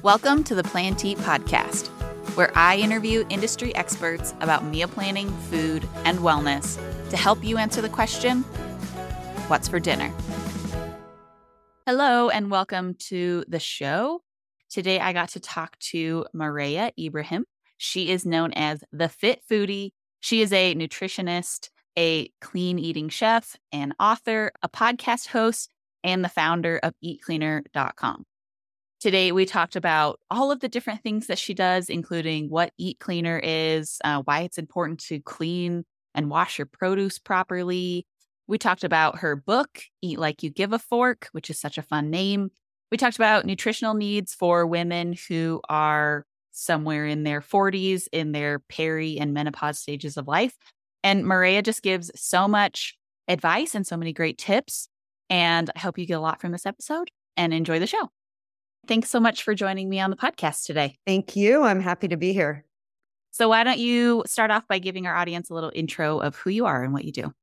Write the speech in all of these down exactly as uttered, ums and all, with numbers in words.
Welcome to the Plan to Eat podcast, where I interview industry experts about meal planning, food, and wellness to help you answer the question, what's for dinner? Hello, and welcome to the show. Today, I got to talk to Mareya Ibrahim. She is known as the Fit Foodie. She is a nutritionist, a clean eating chef, an author, a podcast host, and the founder of eat cleaner dot com. Today, we talked about all of the different things that she does, including what Eat Cleaner is, uh, why it's important to clean and wash your produce properly. We talked about her book, Eat Like You Give a Fork, which is such a fun name. We talked about nutritional needs for women who are somewhere in their forties, in their peri and menopause stages of life. And Mareya just gives so much advice and so many great tips. And I hope you get a lot from this episode and enjoy the show. Thanks so much for joining me on the podcast today. Thank you. I'm happy to be here. So why don't you start off by giving our audience a little intro of who you are and what you do?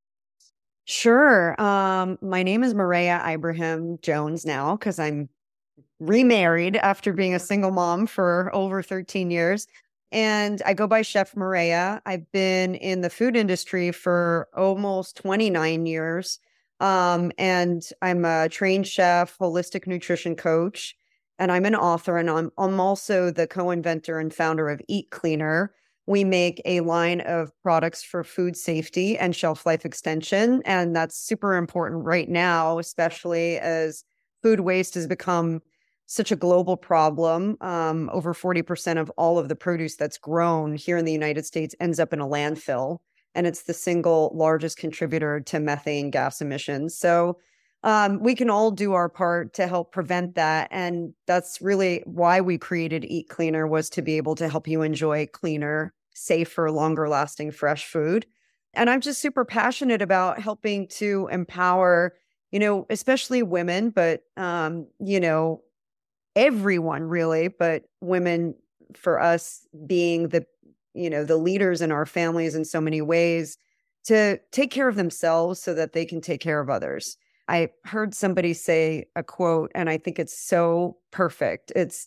Sure. Um, my name is Mareya Ibrahim Jones now because I'm remarried after being a single mom for over thirteen years. And I go by Chef Mareya. I've been in the food industry for almost twenty-nine years. Um, and I'm a trained chef, holistic nutrition coach. And I'm an author, and I'm, I'm also the co-inventor and founder of Eat Cleaner. We make a line of products for food safety and shelf life extension. And that's super important right now, especially as food waste has become such a global problem. Um, over forty percent of all of the produce that's grown here in the United States ends up in a landfill. And it's the single largest contributor to methane gas emissions. So Um, we can all do our part to help prevent that. And that's really why we created Eat Cleaner, was to be able to help you enjoy cleaner, safer, longer lasting fresh food. And I'm just super passionate about helping to empower, you know, especially women, but, um, you know, everyone really, but women, for us being the, you know, the leaders in our families in so many ways, to take care of themselves so that they can take care of others. I heard somebody say a quote, and I think it's so perfect. It's,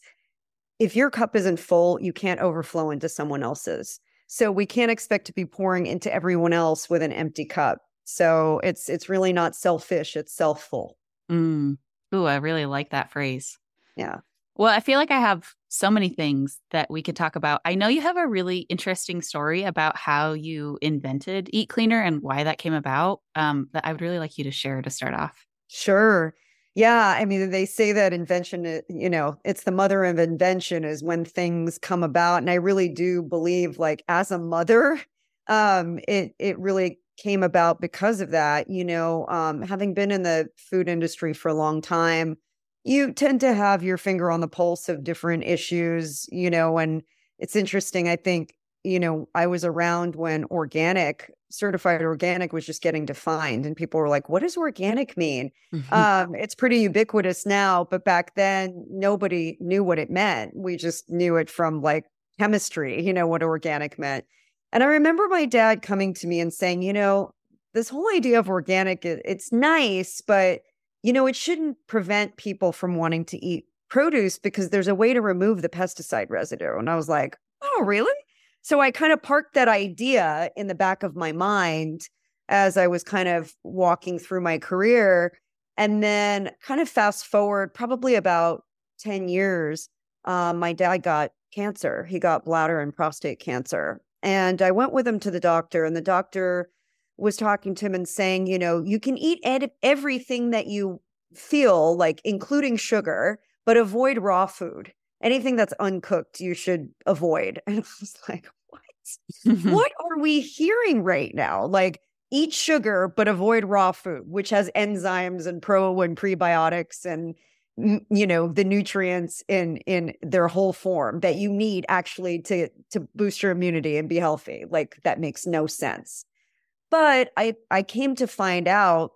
if your cup isn't full, you can't overflow into someone else's. So we can't expect to be pouring into everyone else with an empty cup. So it's it's really not selfish, it's self-full. Mm. Ooh, I really like that phrase. Yeah. Well, I feel like I have so many things that we could talk about. I know you have a really interesting story about how you invented Eat Cleaner and why that came about, um, that I would really like you to share to start off. Sure. Yeah. I mean, they say that invention, you know, it's the mother of invention is when things come about. And I really do believe, like, as a mother, um, it, it really came about because of that. You know, um, having been in the food industry for a long time, you tend to have your finger on the pulse of different issues, you know, and it's interesting. I think, you know, I was around when organic, certified organic was just getting defined, and people were like, what does organic mean? Mm-hmm. Um, it's pretty ubiquitous now, but back then nobody knew what it meant. We just knew it from like chemistry, you know, what organic meant. And I remember my dad coming to me and saying, you know, this whole idea of organic, it, it's nice, but you know, it shouldn't prevent people from wanting to eat produce because there's a way to remove the pesticide residue. And I was like, oh, really? So I kind of parked that idea in the back of my mind as I was kind of walking through my career. And then kind of fast forward probably about ten years, um, my dad got cancer. He got bladder and prostate cancer. And I went with him to the doctor, and the doctor was talking to him and saying, you know, you can eat ed- everything that you feel like, including sugar, but avoid raw food. Anything that's uncooked, you should avoid. And I was like, what? What are we hearing right now? Like, eat sugar, but avoid raw food, which has enzymes and pro and prebiotics and, you know, the nutrients in, in their whole form that you need actually to, to boost your immunity and be healthy. Like, that makes no sense. But I, I came to find out,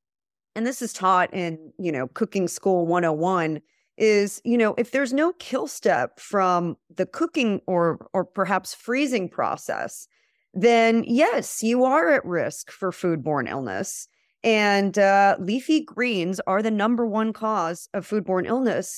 and this is taught in, you know, Cooking School one oh one, is, you know, if there's no kill step from the cooking or or perhaps freezing process, then yes, you are at risk for foodborne illness. And uh, leafy greens are the number one cause of foodborne illness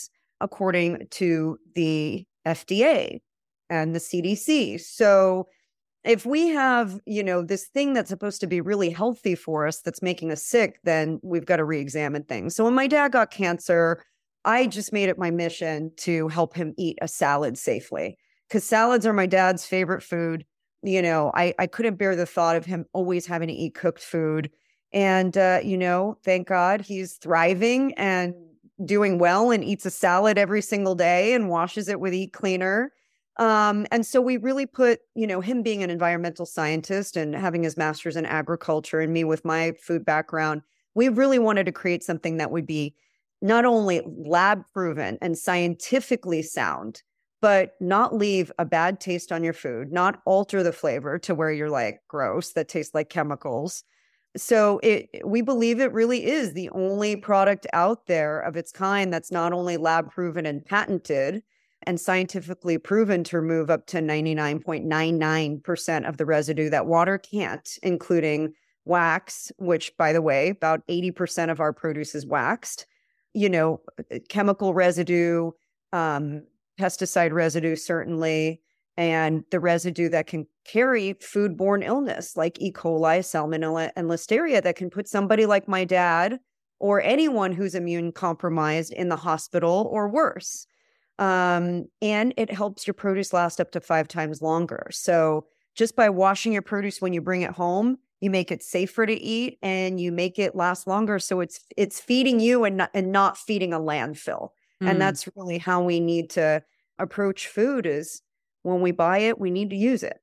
according to the F D A and the C D C. So if we have, you know, this thing that's supposed to be really healthy for us that's making us sick, then we've got to re-examine things. So when my dad got cancer, I just made it my mission to help him eat a salad safely, because salads are my dad's favorite food. You know, I, I couldn't bear the thought of him always having to eat cooked food. And, uh, you know, thank God he's thriving and doing well and eats a salad every single day and washes it with Eat Cleaner. Um, and so we really put, you know, him being an environmental scientist and having his master's in agriculture and me with my food background, we really wanted to create something that would be not only lab proven and scientifically sound, but not leave a bad taste on your food, not alter the flavor to where you're like, gross, that tastes like chemicals. So it, we believe it really is the only product out there of its kind that's not only lab proven and patented and scientifically proven to remove up to ninety-nine point nine nine percent of the residue that water can't, including wax, which, by the way, about eighty percent of our produce is waxed, you know, chemical residue, um, pesticide residue, certainly, and the residue that can carry foodborne illness like E. coli, salmonella, and listeria that can put somebody like my dad or anyone who's immune compromised in the hospital or worse. Um, and it helps your produce last up to five times longer. So just by washing your produce when you bring it home, you make it safer to eat and you make it last longer. So it's it's feeding you and not, and not feeding a landfill. Mm. And that's really how we need to approach food is when we buy it, we need to use it.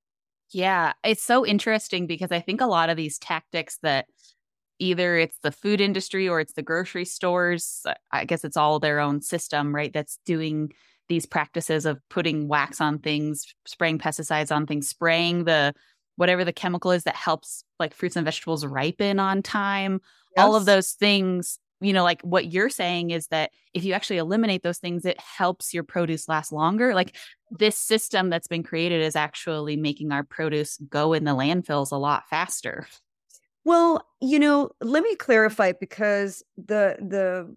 Yeah, it's so interesting because I think a lot of these tactics that either it's the food industry or it's the grocery stores, I guess it's all their own system, right? That's doing these practices of putting wax on things, spraying pesticides on things, spraying the whatever the chemical is that helps like fruits and vegetables ripen on time. Yes. All of those things, you know, like what you're saying is that if you actually eliminate those things, it helps your produce last longer. Like this system that's been created is actually making our produce go in the landfills a lot faster. Well, you know, let me clarify, because the the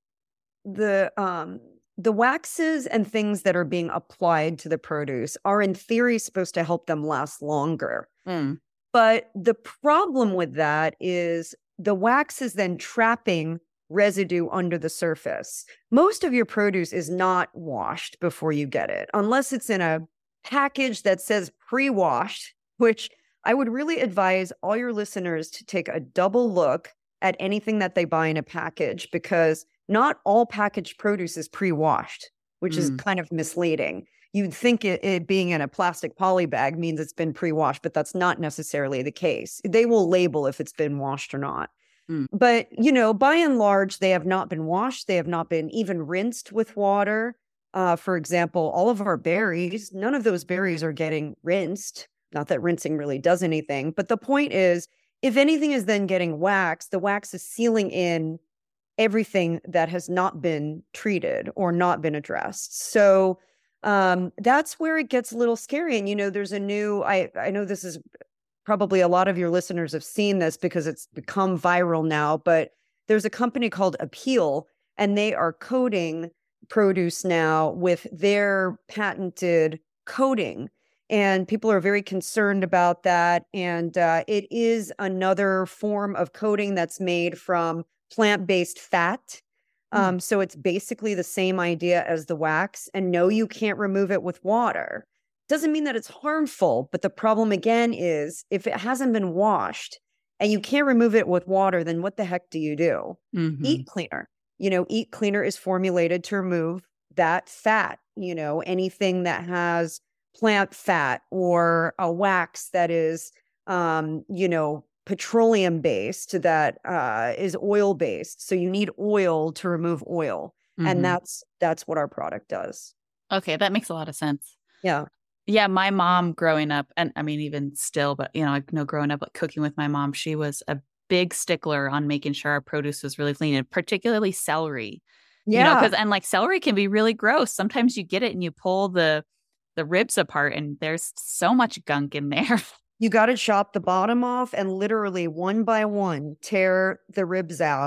the um the waxes and things that are being applied to the produce are in theory supposed to help them last longer. Mm. But the problem with that is the wax is then trapping residue under the surface. Most of your produce is not washed before you get it, unless it's in a package that says pre-washed, which I would really advise all your listeners to take a double look at anything that they buy in a package, because not all packaged produce is pre-washed, which mm. is kind of misleading. You'd think it, it being in a plastic poly bag means it's been pre-washed, but that's not necessarily the case. They will label if it's been washed or not. Mm. But, you know, by and large, they have not been washed. They have not been even rinsed with water. Uh, for example, all of our berries, none of those berries are getting rinsed. Not that rinsing really does anything, but the point is, if anything is then getting waxed, the wax is sealing in everything that has not been treated or not been addressed. So um, that's where it gets a little scary. And, you know, there's a new, I, I know this is probably a lot of your listeners have seen this because it's become viral now, but there's a company called Appeal, and they are coating produce now with their patented coating. And people are very concerned about that. And uh, it is another form of coating that's made from plant-based fat. Mm. Um, so it's basically the same idea as the wax. And no, you can't remove it with water. Doesn't mean that it's harmful. But the problem again is if it hasn't been washed and you can't remove it with water, then what the heck do you do? Mm-hmm. Eat Cleaner. You know, Eat Cleaner is formulated to remove that fat, you know, anything that has plant fat or a wax that is, um, you know, petroleum based, that uh, is oil based. So you need oil to remove oil. Mm-hmm. And that's, that's what our product does. Okay. That makes a lot of sense. Yeah. Yeah. My mom growing up, and I mean, even still, but you know, I know growing up like, cooking with my mom, she was a big stickler on making sure our produce was really clean, and particularly celery. Yeah. You know, because, and like celery can be really gross. Sometimes you get it and you pull the, the ribs apart and there's so much gunk in there. You got to chop the bottom off and literally one by one tear the ribs out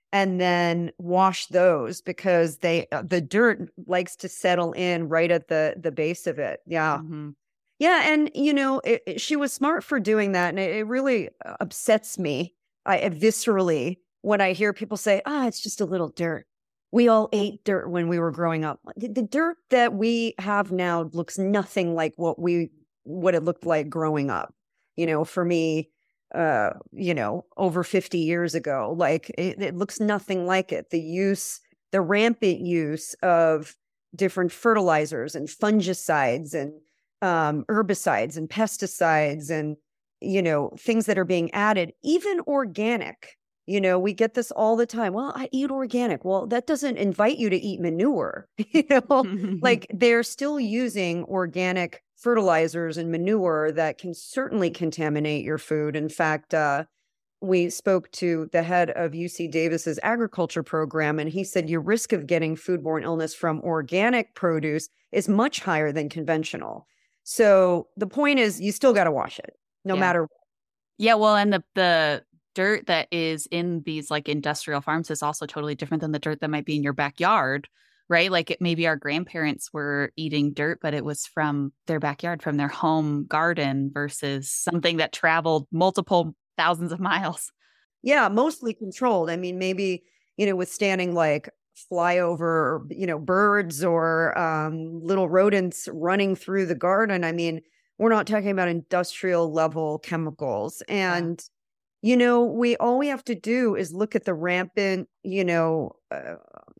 and then wash those because they uh, the dirt likes to settle in right at the the base of it. Yeah. Mm-hmm. Yeah, and you know, it, it- she was smart for doing that, and it, it really uh, upsets me I, uh, viscerally when I hear people say, "Ah, it's just a little dirt." We all ate dirt when we were growing up. The, the dirt that we have now looks nothing like what we what it looked like growing up. You know, for me, uh, you know, over fifty years ago, like it, it looks nothing like it. The use, the rampant use of different fertilizers and fungicides and um, herbicides and pesticides and, you know, things that are being added, even organic. You know, we get this all the time. Well, I eat organic. Well, that doesn't invite you to eat manure. You know, like they're still using organic fertilizers and manure that can certainly contaminate your food. In fact, uh, we spoke to the head of U C Davis's agriculture program, and he said your risk of getting foodborne illness from organic produce is much higher than conventional. So the point is, you still got to wash it, no Yeah. matter. Yeah, well, and the the dirt that is in these like industrial farms is also totally different than the dirt that might be in your backyard, right? Like it, maybe our grandparents were eating dirt, but it was from their backyard, from their home garden versus something that traveled multiple thousands of miles. Yeah, mostly controlled. I mean, maybe, you know, withstanding like flyover, you know, birds or um, little rodents running through the garden. I mean, we're not talking about industrial level chemicals. And, you know, we all we have to do is look at the rampant, you know, uh,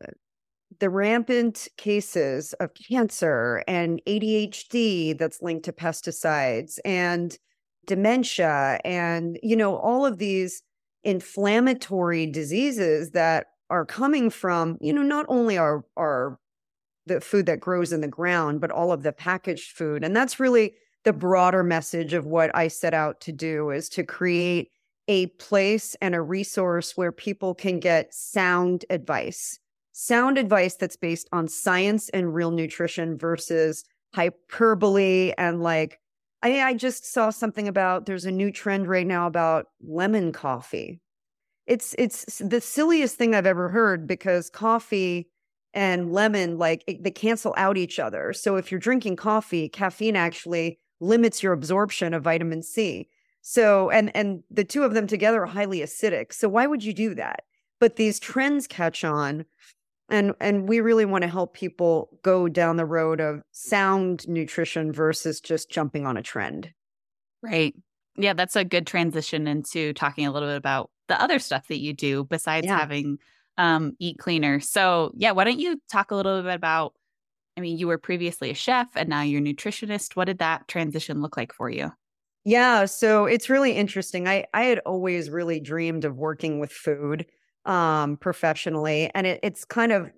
the rampant cases of cancer and A D H D that's linked to pesticides and dementia and, you know, all of these inflammatory diseases that are coming from, you know, not only our, our, the food that grows in the ground, but all of the packaged food. And that's really the broader message of what I set out to do, is to create a place and a resource where people can get sound advice, sound advice that's based on science and real nutrition versus hyperbole. And like, I, I just saw something about, there's a new trend right now about lemon coffee. It's, it's the silliest thing I've ever heard, because coffee and lemon, like it, they cancel out each other. So if you're drinking coffee, caffeine actually limits your absorption of vitamin C. So, and, and the two of them together are highly acidic. So why would you do that? But these trends catch on. And, and we really want to help people go down the road of sound nutrition versus just jumping on a trend. Right. Yeah, that's a good transition into talking a little bit about the other stuff that you do besides Yeah. having um, Eat Cleaner. So, yeah, why don't you talk a little bit about, I mean, you were previously a chef and now you're a nutritionist. What did that transition look like for you? Yeah, so it's really interesting. I, I had always really dreamed of working with food um, professionally. And it, it's kind of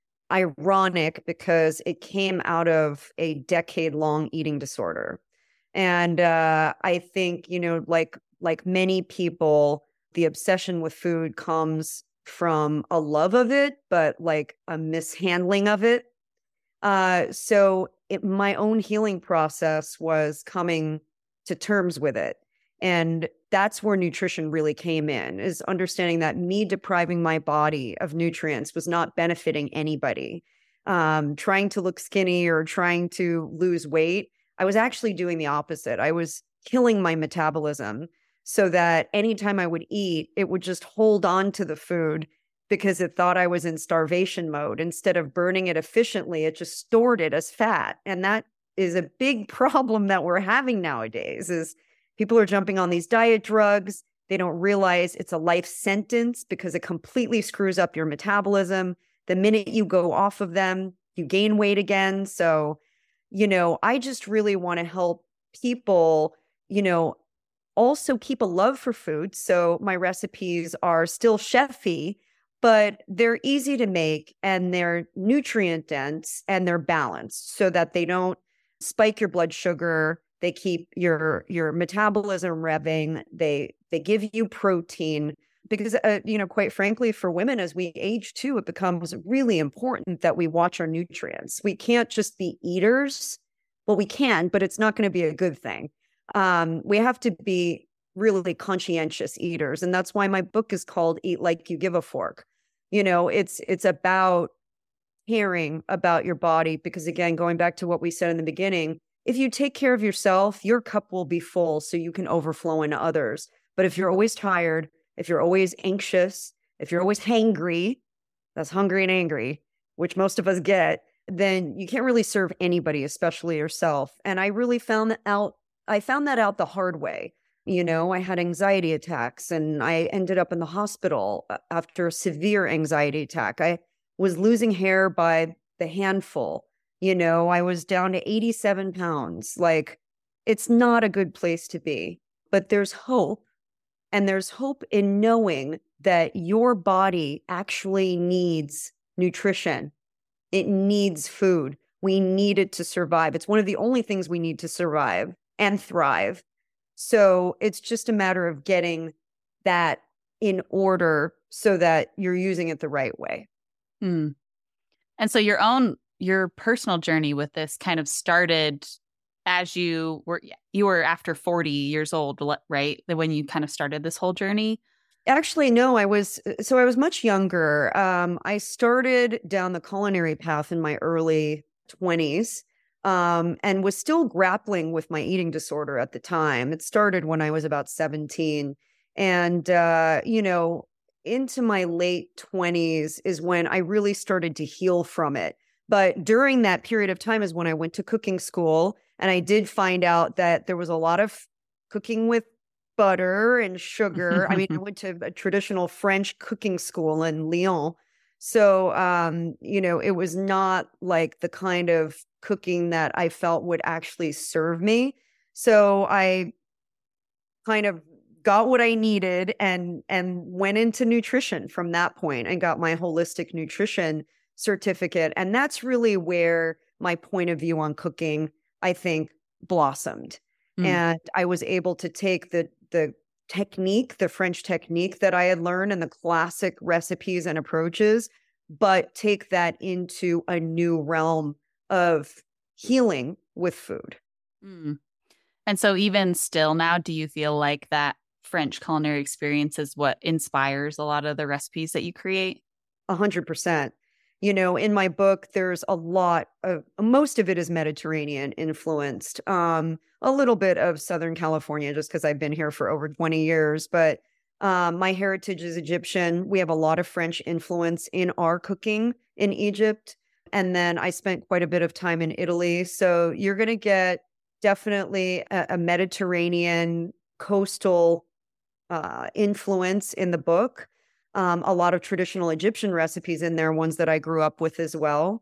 ironic because it came out of a decade long eating disorder. And uh, I think, you know, like like many people, the obsession with food comes from a love of it, but like a mishandling of it. Uh, so it, my own healing process was coming to terms with it. And that's where nutrition really came in, is understanding that me depriving my body of nutrients was not benefiting anybody. Um, trying to look skinny or trying to lose weight, I was actually doing the opposite. I was killing my metabolism so that anytime I would eat, it would just hold on to the food because it thought I was in starvation mode. Instead of burning it efficiently, it just stored it as fat. And that is a big problem that we're having nowadays, is people are jumping on these diet drugs. They don't realize it's a life sentence because it completely screws up your metabolism. The minute you go off of them, you gain weight again. So, you know, I just really want to help people, you know, also keep a love for food. So my recipes are still chefy, but they're easy to make and they're nutrient dense and they're balanced so that they don't spike your blood sugar. They keep your your metabolism revving. They they give you protein because, uh, you know, quite frankly, for women as we age too, it becomes really important that we watch our nutrients. We can't just be eaters. Well, we can, but it's not going to be a good thing. Um, we have to be really conscientious eaters. And that's why my book is called Eat Like You Give a Fork. You know, it's it's about caring about your body, because again, going back to what we said in the beginning, if you take care of yourself, your cup will be full so you can overflow into others. But if you're always tired, if you're always anxious, if you're always hangry, that's hungry and angry, which most of us get, then you can't really serve anybody, especially yourself. And I really found that out. I found that out the hard way. You know, I had anxiety attacks and I ended up in the hospital uh, after a severe anxiety attack. I was losing hair by the handful. You know, I was down to eighty-seven pounds. Like, it's not a good place to be, but there's hope. And there's hope in knowing that your body actually needs nutrition. It needs food. We need it to survive. It's one of the only things we need to survive and thrive. So it's just a matter of getting that in order so that you're using it the right way. Hmm. And so your own, your personal journey with this kind of started as you were, you were after forty years old, right? When you kind of started this whole journey? Actually, no, I was, so I was much younger. Um, I started down the culinary path in my early twenties, um, and was still grappling with my eating disorder at the time. It started when I was about seventeen. And, uh, you know, into my late twenties is when I really started to heal from it. But during that period of time is when I went to cooking school, and I did find out that there was a lot of cooking with butter and sugar. I mean, I went to a traditional French cooking school in Lyon. So, um, you know, it was not like the kind of cooking that I felt would actually serve me. So I kind of got what I needed and and went into nutrition from that point and got my holistic nutrition certificate. And that's really where my point of view on cooking, I think, blossomed. Mm. And I was able to take the the technique, the French technique that I had learned and the classic recipes and approaches, but take that into a new realm of healing with food. Mm. And so even still now, do you feel like that French culinary experience is what inspires a lot of the recipes that you create? A hundred percent. You know, in my book, there's a lot of, most of it is Mediterranean influenced, um, a little bit of Southern California, just because I've been here for over twenty years. But um, my heritage is Egyptian. We have a lot of French influence in our cooking in Egypt. And then I spent quite a bit of time in Italy. So you're going to get definitely a, a Mediterranean coastal uh, influence in the book. Um, a lot of traditional Egyptian recipes in there, ones that I grew up with as well.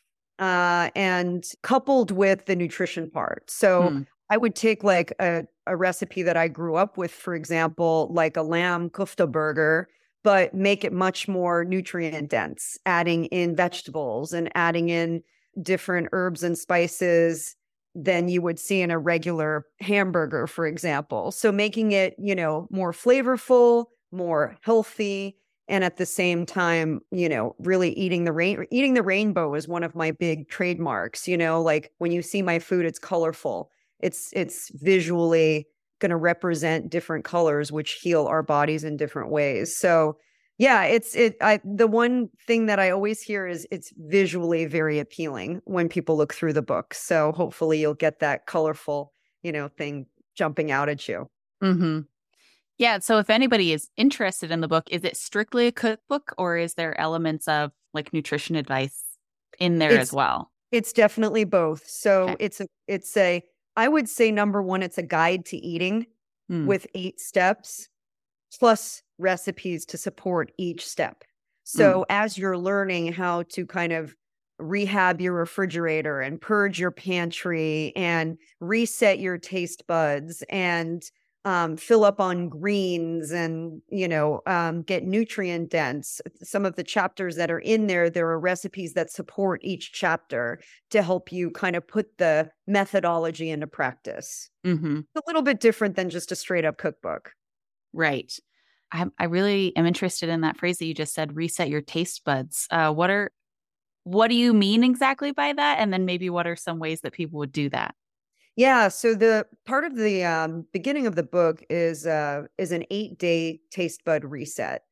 Uh, and coupled with the nutrition part. So hmm. I would take like a, a recipe that I grew up with, for example, like a lamb kofta burger, but make it much more nutrient dense, adding in vegetables and adding in different herbs and spices than you would see in a regular hamburger, for example. So making it, you know, more flavorful, more healthy, and at the same time, you know, really eating the rain, eating the rainbow is one of my big trademarks. You know, like when you see my food, it's colorful. It's it's visually going to represent different colors, which heal our bodies in different ways. So, yeah, it's it. I the one thing that I always hear is it's visually very appealing when people look through the book. So hopefully you'll get that colorful, you know, thing jumping out at you. Mm-hmm. Yeah. So if anybody is interested in the book, is it strictly a cookbook or is there elements of like nutrition advice in there it's, as well? It's definitely both. So okay. it's a, it's a, I would say number one, it's a guide to eating mm. with eight steps plus recipes to support each step. So mm. as you're learning how to kind of rehab your refrigerator and purge your pantry and reset your taste buds and Um, fill up on greens and, you know, um, get nutrient dense. Some of the chapters that are in there, there are recipes that support each chapter to help you kind of put the methodology into practice. Mm-hmm. It's a little bit different than just a straight up cookbook. Right. I, I really am interested in that phrase that you just said, reset your taste buds. Uh, what are, what do you mean exactly by that? And then maybe what are some ways that people would do that? Yeah, so the part of the um, beginning of the book is uh, is an eight day taste bud reset,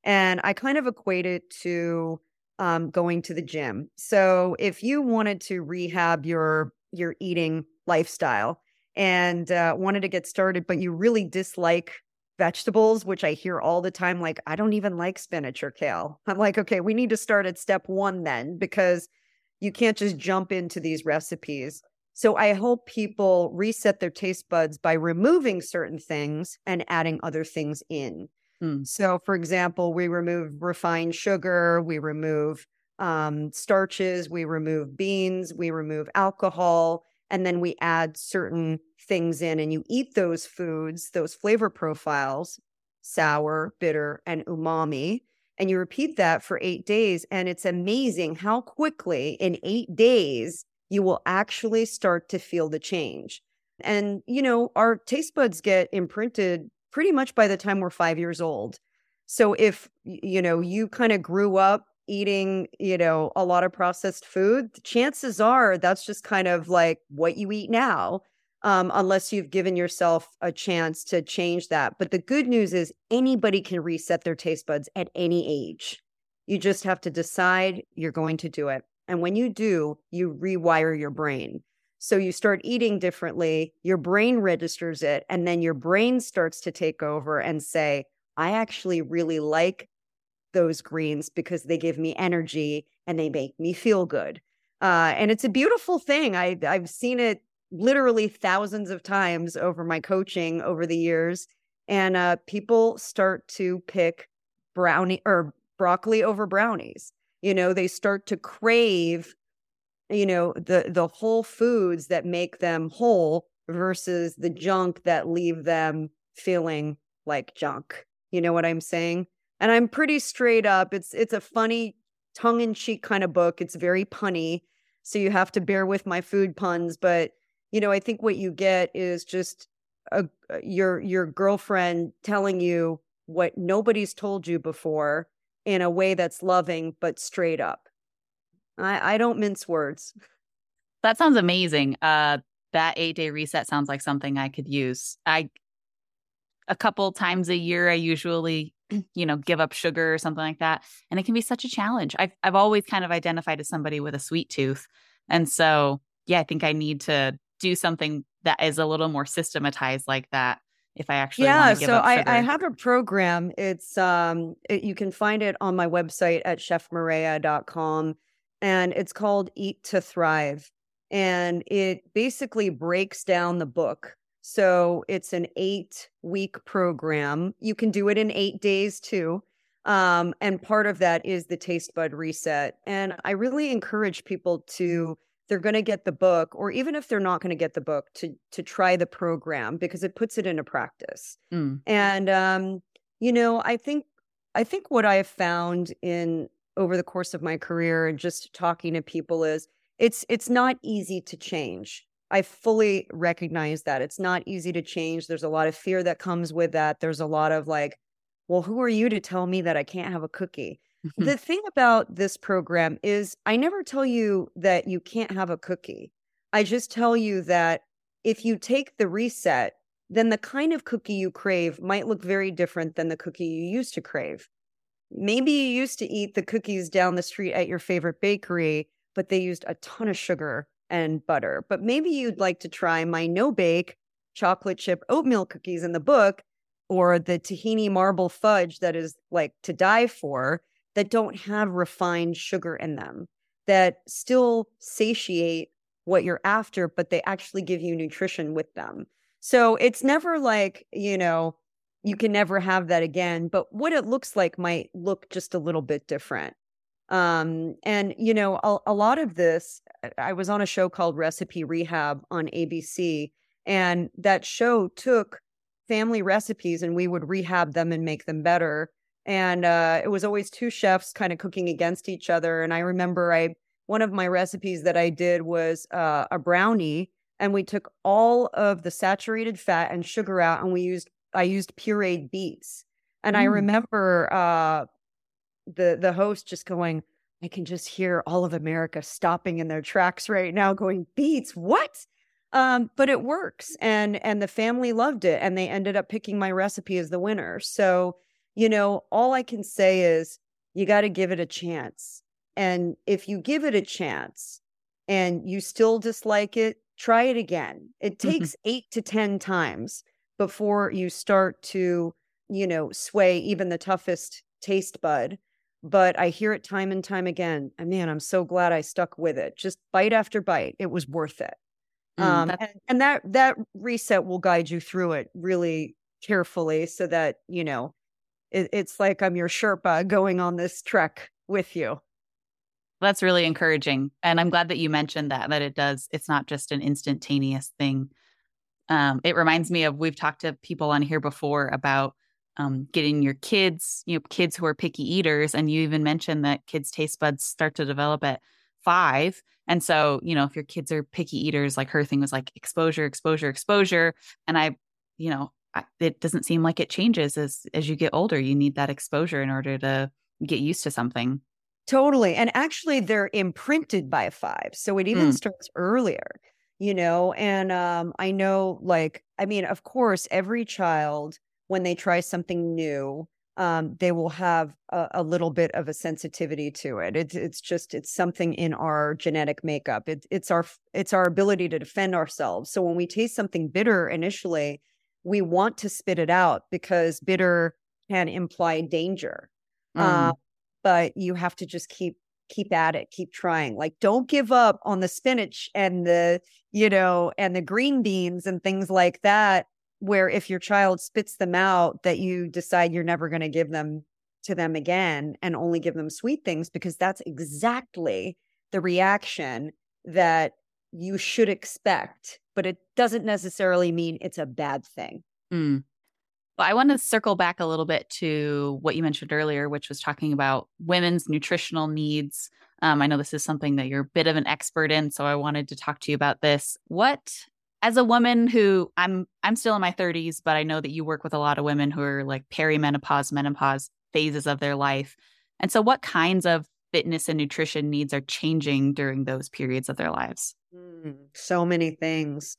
And I kind of equate it to um, going to the gym. So if you wanted to rehab your your eating lifestyle and uh, wanted to get started, but you really dislike vegetables, which I hear all the time, like, I don't even like spinach or kale. I'm like, okay, we need to start at step one then, because you can't just jump into these recipes. So I hope people reset their taste buds by removing certain things and adding other things in. Mm. So, for example, we remove refined sugar, we remove um, starches, we remove beans, we remove alcohol, and then we add certain things in, and you eat those foods, those flavor profiles, sour, bitter, and umami, and you repeat that for eight days. And it's amazing how quickly in eight days you will actually start to feel the change. And, you know, our taste buds get imprinted pretty much by the time we're five years old. So if, you know, you kind of grew up eating, you know, a lot of processed food, chances are that's just kind of like what you eat now, um, unless you've given yourself a chance to change that. But the good news is anybody can reset their taste buds at any age. You just have to decide you're going to do it. And when you do, you rewire your brain. So you start eating differently, your brain registers it, and then your brain starts to take over and say, I actually really like those greens because they give me energy and they make me feel good. Uh, and it's a beautiful thing. I, I've seen it literally thousands of times over my coaching over the years. And uh, people start to pick brownie or broccoli over brownies. You know, they start to crave, you know, the the whole foods that make them whole versus the junk that leave them feeling like junk. You know what I'm saying? And I'm pretty straight up. It's it's a funny, tongue-in-cheek kind of book. It's very punny, so you have to bear with my food puns. But you know, I think what you get is just a, your your girlfriend telling you what nobody's told you before in a way that's loving but straight up. I, I don't mince words. That sounds amazing. Uh, that eight day reset sounds like something I could use. I, a couple times a year, I usually, you know, give up sugar or something like that. And it can be such a challenge. I've, I've always kind of identified as somebody with a sweet tooth. And so, yeah, I think I need to do something that is a little more systematized like that if I actually Yeah, want to give so up I, sugar. I have a program. It's um, it, you can find it on my website at chef mareya dot com, and it's called Eat to Thrive, and it basically breaks down the book. So it's an eight week program. You can do it in eight days too, um, and part of that is the taste bud reset. And I really encourage people to, they're going to get the book, or even if they're not going to get the book, to to try the program because it puts it into practice. Mm. And um, you know, I think I think what I have found in over the course of my career and just talking to people is it's it's not easy to change. I fully recognize that it's not easy to change. There's a lot of fear that comes with that. There's a lot of like, well, who are you to tell me that I can't have a cookie? The thing about this program is I never tell you that you can't have a cookie. I just tell you that if you take the reset, then the kind of cookie you crave might look very different than the cookie you used to crave. Maybe you used to eat the cookies down the street at your favorite bakery, but they used a ton of sugar and butter. But maybe you'd like to try my no-bake chocolate chip oatmeal cookies in the book, or the tahini marble fudge that is like to die for, that don't have refined sugar in them, that still satiate what you're after, but they actually give you nutrition with them. So it's never like, you know, you can never have that again, but what it looks like might look just a little bit different. Um, and, you know, a, a lot of this, I was on a show called Recipe Rehab on A B C, and that show took family recipes and we would rehab them and make them better. And uh, it was always two chefs kind of cooking against each other. And I remember I one of my recipes that I did was uh, a brownie, and we took all of the saturated fat and sugar out, and we used I used pureed beets. And mm. I remember uh, the the host just going, I can just hear all of America stopping in their tracks right now, going, beets, what? Um, but it works, and and the family loved it, and they ended up picking my recipe as the winner. So, you know, all I can say is you got to give it a chance. And if you give it a chance and you still dislike it, try it again. It takes eight to ten times before you start to, you know, sway even the toughest taste bud. But I hear it time and time again. And man, I'm so glad I stuck with it. Just bite after bite. It was worth it. Mm, Um, that's and, and that that reset will guide you through it really carefully so that, you know, it, it's like I'm your Sherpa going on this trek with you. that's really encouraging. And I'm glad that you mentioned that, that it does, it's not just an instantaneous thing. Um, it reminds me of, we've talked to people on here before about um, getting your kids, you know, kids who are picky eaters. And you even mentioned that kids' taste buds start to develop at five. And so, you know, if your kids are picky eaters, like her thing was like exposure, exposure, exposure. And I, you know, I, it doesn't seem like it changes as, as you get older. You need that exposure in order to get used to something. Totally. And actually, they're imprinted by five. So it even Mm, starts earlier, you know. And um, I know, like, I mean, of course, every child, when they try something new, um, they will have a, a little bit of a sensitivity to it. It's it's just it's something in our genetic makeup. It's it's our it's our ability to defend ourselves. So when we taste something bitter initially, we want to spit it out because bitter can imply danger. Um, mm, but you have to just keep keep at it, keep trying. Like, don't give up on the spinach and the, you know, and the green beans and things like that, where if your child spits them out, that you decide you're never going to give them to them again and only give them sweet things, because that's exactly the reaction that you should expect. But it doesn't necessarily mean it's a bad thing. mm. Well, I want to circle back a little bit to what you mentioned earlier, which was talking about women's nutritional needs. Um, I know this is something that you're a bit of an expert in, so I wanted to talk to you about this. What, as a woman who I'm, I'm still in my thirties, but I know that you work with a lot of women who are like perimenopause, menopause phases of their life. And so what kinds of fitness and nutrition needs are changing during those periods of their lives? Mm, so many things.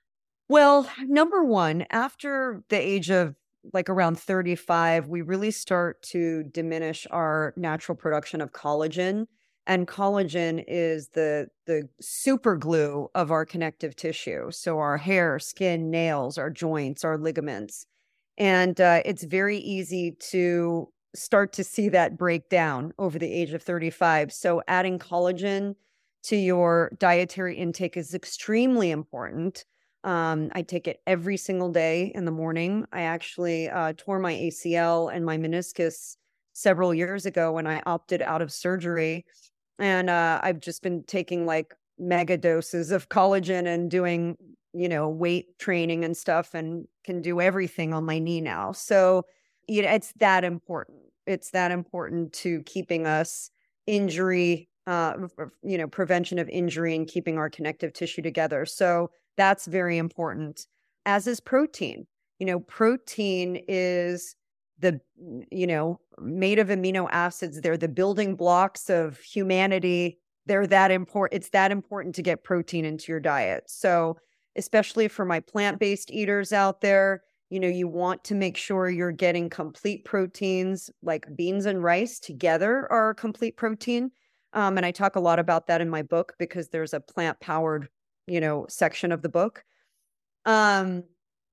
Well, number one, after the age of like around thirty-five, we really start to diminish our natural production of collagen. And collagen is the the super glue of our connective tissue. So our hair, skin, nails, our joints, our ligaments. And uh, it's very easy to start to see that break down over the age of thirty-five. So adding collagen to your dietary intake is extremely important. Um, I take it every single day in the morning. I actually uh, tore my A C L and my meniscus several years ago when I opted out of surgery. And uh, I've just been taking like mega doses of collagen and doing, you know, weight training and stuff, and can do everything on my knee now. So, you know, it's that important. It's that important to keeping us injury, uh, you know, prevention of injury and keeping our connective tissue together. So that's very important, as is protein. You know, protein is the, you know, made of amino acids. They're the building blocks of humanity. They're that important. It's that important to get protein into your diet. So especially for my plant-based eaters out there, you know, you want to make sure you're getting complete proteins, like beans and rice together are complete protein. Um, and I talk a lot about that in my book because there's a plant-powered, you know, section of the book. Um,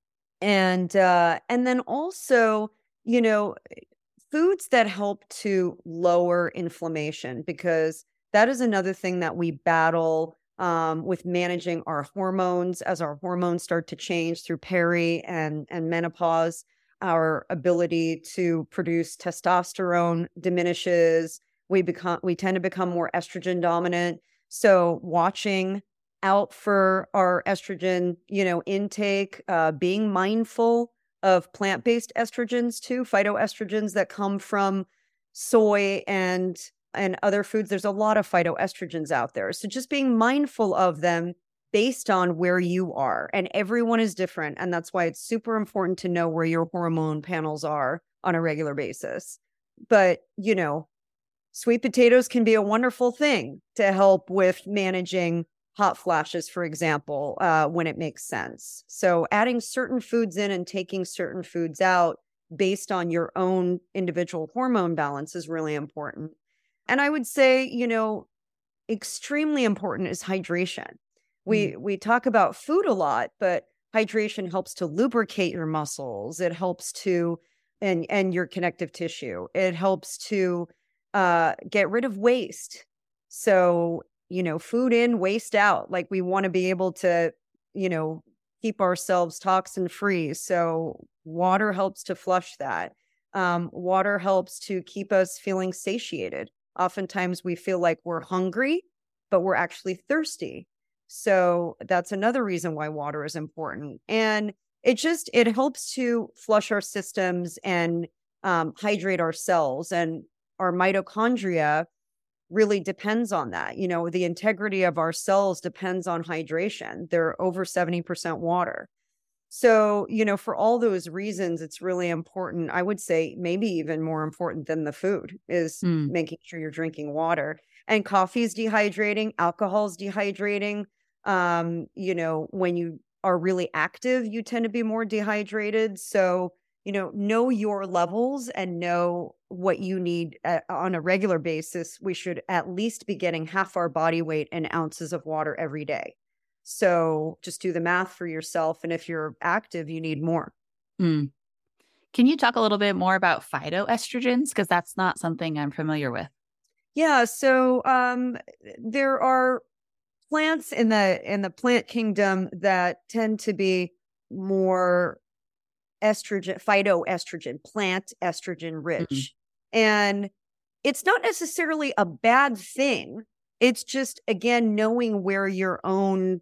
and, uh, and then also, you know, foods that help to lower inflammation, because that is another thing that we battle um, with managing our hormones. As our hormones start to change through peri and, and menopause, our ability to produce testosterone diminishes. We become, we tend to become more estrogen dominant. So watching out for our estrogen, you know, intake, uh, being mindful of plant-based estrogens too, phytoestrogens that come from soy and and other foods. There's a lot of phytoestrogens out there. So just being mindful of them based on where you are. And everyone is different. And that's why it's super important to know where your hormone panels are on a regular basis. But, you know, sweet potatoes can be a wonderful thing to help with managing hot flashes, for example, uh, when it makes sense. So adding certain foods in and taking certain foods out based on your own individual hormone balance is really important. And I would say, you know, extremely important is hydration. We Mm. we talk about food a lot, but hydration helps to lubricate your muscles. It helps to and and your connective tissue. It helps to uh, get rid of waste. So, you know, food in, waste out. Like we want to be able to, you know, keep ourselves toxin free. So water helps to flush that. Um, water helps to keep us feeling satiated. Oftentimes we feel like we're hungry, but we're actually thirsty. So that's another reason why water is important. And it just, it helps to flush our systems and um, hydrate our cells. And our mitochondria really depends on that. You know, the integrity of our cells depends on hydration. They're over seventy percent water. So, you know, for all those reasons, it's really important. I would say maybe even more important than the food is Mm. making sure you're drinking water. And coffee is dehydrating, alcohol is dehydrating. Um, you know, when you are really active, you tend to be more dehydrated. So, you know, know your levels and know what you need uh, on a regular basis. We should at least be getting half our body weight in ounces of water every day. So just do the math for yourself. And if you're active, you need more. Mm. Can you talk a little bit more about phytoestrogens? Because that's not something I'm familiar with. Yeah. So um, there are plants in the in the plant kingdom that tend to be more estrogen, phytoestrogen, plant estrogen Mm. rich. And it's not necessarily a bad thing. It's just, again, knowing where your own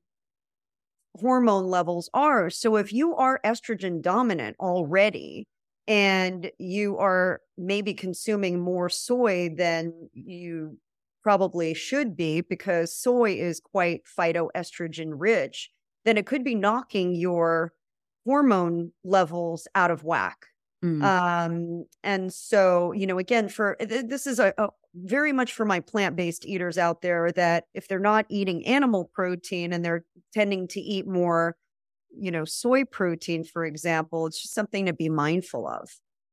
hormone levels are. So if you are estrogen dominant already and you are maybe consuming more soy than you probably should be because soy is quite phytoestrogen rich, then it could be knocking your hormone levels out of whack. Mm. Um, and so, you know, again, for th- this is a, a very much for my plant-based eaters out there that if they're not eating animal protein and they're tending to eat more, you know, soy protein, for example, it's just something to be mindful of.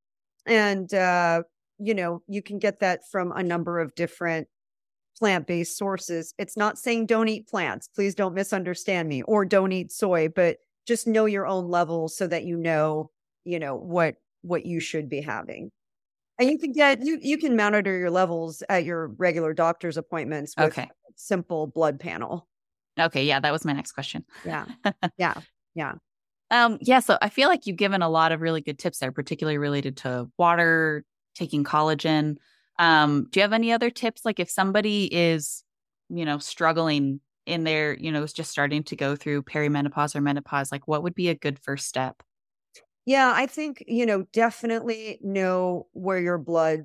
And, uh, you know, you can get that from a number of different plant-based sources. It's not saying don't eat plants. Please don't misunderstand me, or don't eat soy, but just know your own levels so that you know, you know, what what you should be having. And you can get you you can monitor your levels at your regular doctor's appointments with Okay. a simple blood panel. Okay. Yeah, that was my next question. Yeah. Yeah. Yeah. Um, yeah, so I feel like you've given a lot of really good tips there, particularly related to water, taking collagen. Um, do you have any other tips? Like if somebody is, you know, struggling in their, you know, is just starting to go through perimenopause or menopause, like what would be a good first step? Yeah, I think, you know, definitely know where your blood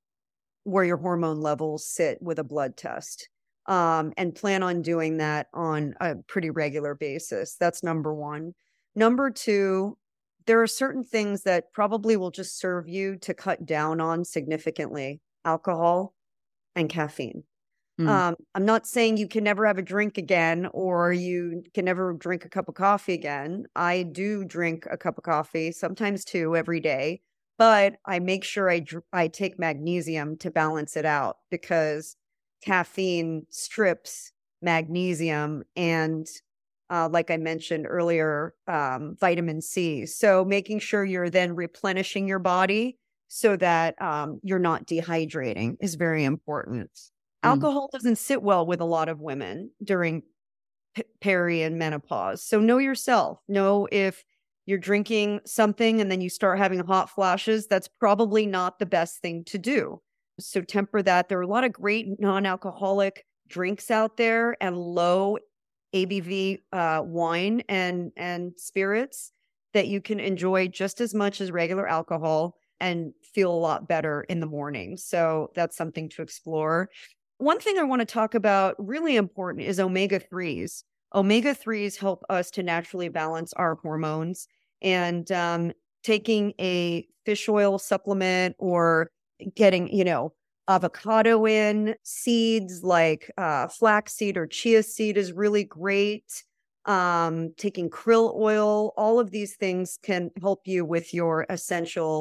where your hormone levels sit with a blood test. Um, and plan on doing that on a pretty regular basis. That's number one. Number two, there are certain things that probably will just serve you to cut down on significantly: alcohol and caffeine. Mm. Um, I'm not saying you can never have a drink again or you can never drink a cup of coffee again. I do drink a cup of coffee, sometimes two, every day, but I make sure I dr- I take magnesium to balance it out because caffeine strips magnesium and, uh, like I mentioned earlier, um, vitamin C. So making sure you're then replenishing your body so that um, you're not dehydrating is very important. Mm. Alcohol doesn't sit well with a lot of women during p- peri and menopause. So know yourself. Know if you're drinking something and then you start having hot flashes, that's probably not the best thing to do. So temper that. There are a lot of great non-alcoholic drinks out there and low A B V uh, wine and and spirits that you can enjoy just as much as regular alcohol and feel a lot better in the morning. So that's something to explore. One thing I want to talk about, really important, is omega threes. Omega threes help us to naturally balance our hormones. And um, taking a fish oil supplement or getting, you know, avocado in, seeds like uh, flaxseed or chia seed is really great. Um, taking krill oil, all of these things can help you with your essential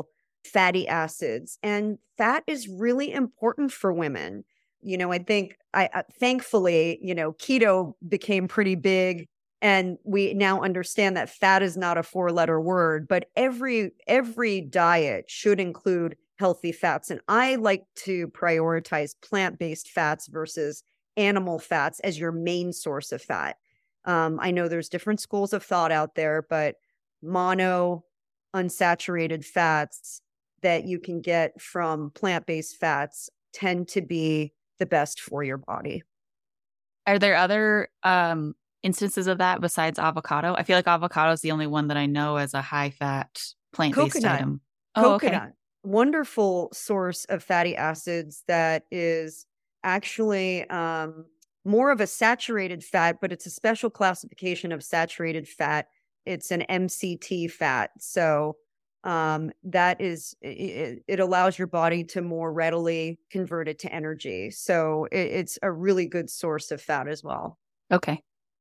fatty acids. And fat is really important for women. You know, I think I uh, thankfully, you know, keto became pretty big, and we now understand that fat is not a four-letter word, but every every diet should include healthy fats. And I like to prioritize plant-based fats versus animal fats as your main source of fat. Um, I know there's different schools of thought out there, but mono unsaturated fats that you can get from plant-based fats tend to be the best for your body. Are there other um, instances of that besides avocado? I feel like avocado is the only one that I know as a high fat plant-based Coconut. item. Oh, Coconut, okay. wonderful source of fatty acids that is actually um, more of a saturated fat, but it's a special classification of saturated fat. It's an M C T fat. So um, that is, it, it allows your body to more readily convert it to energy. So it, it's a really good source of fat as well. Okay.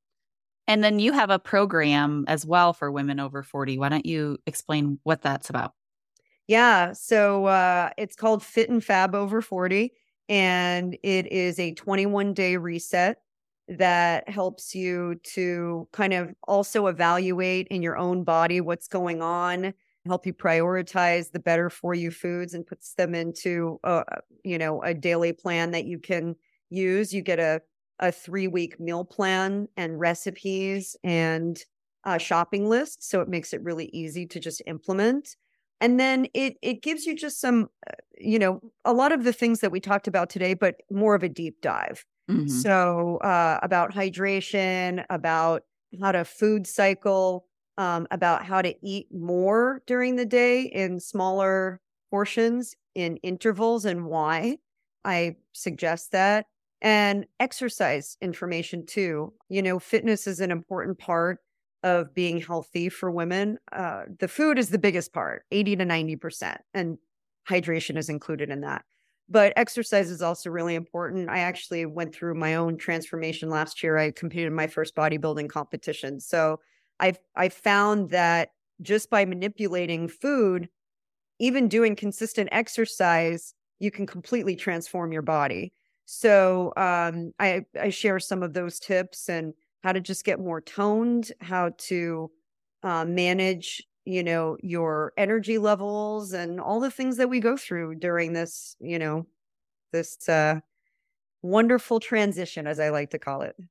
And then you have a program as well for women over forty. Why don't you explain what that's about? Yeah. So uh, it's called Fit and Fab Over forty. And it is a twenty-one day reset that helps you to kind of also evaluate in your own body what's going on, help you prioritize the better for you foods, and puts them into a, you know, a daily plan that you can use. You get a, a three week meal plan and recipes and a shopping list. So it makes it really easy to just implement. And then it it gives you just some, uh, you know, a lot of the things that we talked about today, but more of a deep dive. Mm-hmm. So uh, about hydration, about how to food cycle, um, about how to eat more during the day in smaller portions in intervals and why I suggest that. And exercise information too. You know, fitness is an important part of being healthy for women. Uh, the food is the biggest part, eighty to ninety percent, and hydration is included in that. But exercise is also really important. I actually went through my own transformation last year. I competed in my first bodybuilding competition. So I've I found that just by manipulating food, even doing consistent exercise, you can completely transform your body. So um, I, I share some of those tips and how to just get more toned, how to uh, manage, you know, your energy levels and all the things that we go through during this, you know, this uh, wonderful transition, as I like to call it.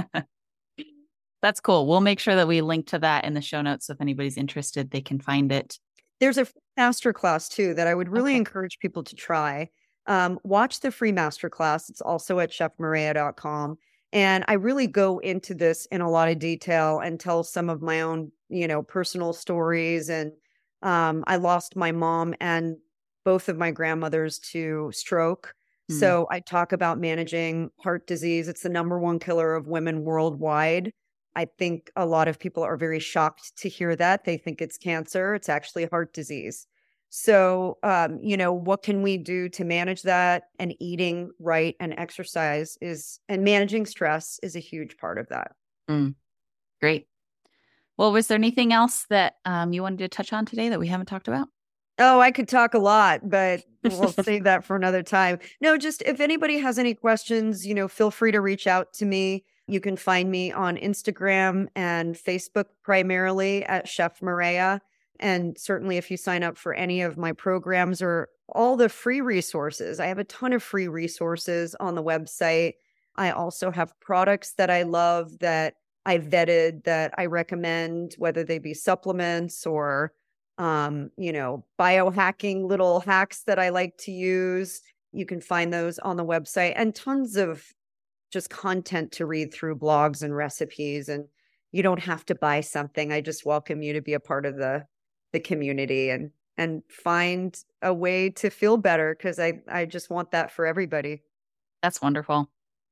That's cool. We'll make sure that we link to that in the show notes. So if anybody's interested, they can find it. There's a masterclass too that I would really Okay. encourage people to try. Um, watch the free masterclass. It's also at chef mareya dot com. And I really go into this in a lot of detail and tell some of my own, you know, personal stories. And um, I lost my mom and both of my grandmothers to stroke. Mm. So I talk about managing heart disease. It's the number one killer of women worldwide. I think a lot of people are very shocked to hear that. They think it's cancer. It's actually heart disease. So, um, you know, what can we do to manage that? And eating right and exercise is, and managing stress is a huge part of that. Mm. Great. Well, was there anything else that um, you wanted to touch on today that we haven't talked about? Oh, I could talk a lot, but we'll save that for another time. No, just if anybody has any questions, you know, feel free to reach out to me. You can find me on Instagram and Facebook primarily at Chef Mareya. And certainly if you sign up for any of my programs or all the free resources, I have a ton of free resources on the website. I also have products that I love that I vetted that I recommend, whether they be supplements or, um, you know, biohacking little hacks that I like to use. You can find those on the website and tons of just content to read through, blogs and recipes. And you don't have to buy something. I just welcome you to be a part of the the community and and find a way to feel better, because I I just want that for everybody. That's wonderful.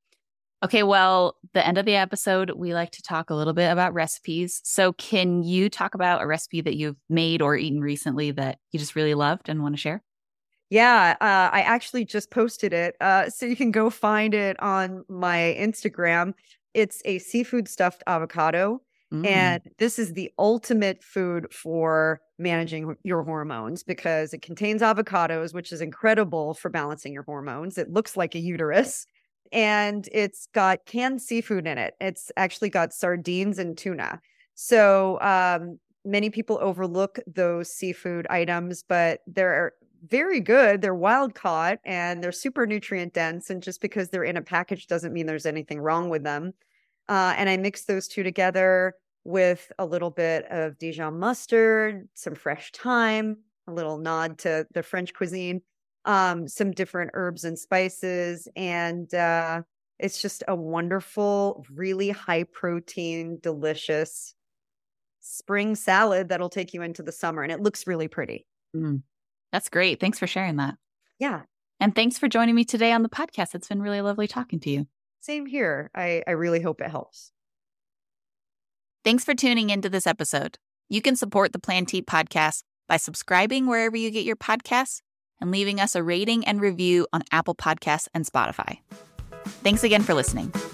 Okay, well, the end of the episode, we like to talk a little bit about recipes. So can you talk about a recipe that you've made or eaten recently that you just really loved and want to share? Yeah, uh, I actually just posted it. Uh, so you can go find it on my Instagram. It's a seafood stuffed avocado. Mm. And this is the ultimate food for managing your hormones because it contains avocados, which is incredible for balancing your hormones. It looks like a uterus. And it's got canned seafood in it. It's actually got sardines and tuna. So um, many people overlook those seafood items, but they're very good. They're wild caught and they're super nutrient dense. And just because they're in a package doesn't mean there's anything wrong with them. Uh, and I mix those two together with a little bit of Dijon mustard, some fresh thyme, a little nod to the French cuisine, um, some different herbs and spices. And uh, it's just a wonderful, really high protein, delicious spring salad that'll take you into the summer. And it looks really pretty. Mm. That's great. Thanks for sharing that. Yeah. And thanks for joining me today on the podcast. It's been really lovely talking to you. Same here. I, I really hope it helps. Thanks for tuning into this episode. You can support the Plan to Eat podcast by subscribing wherever you get your podcasts and leaving us a rating and review on Apple Podcasts and Spotify. Thanks again for listening.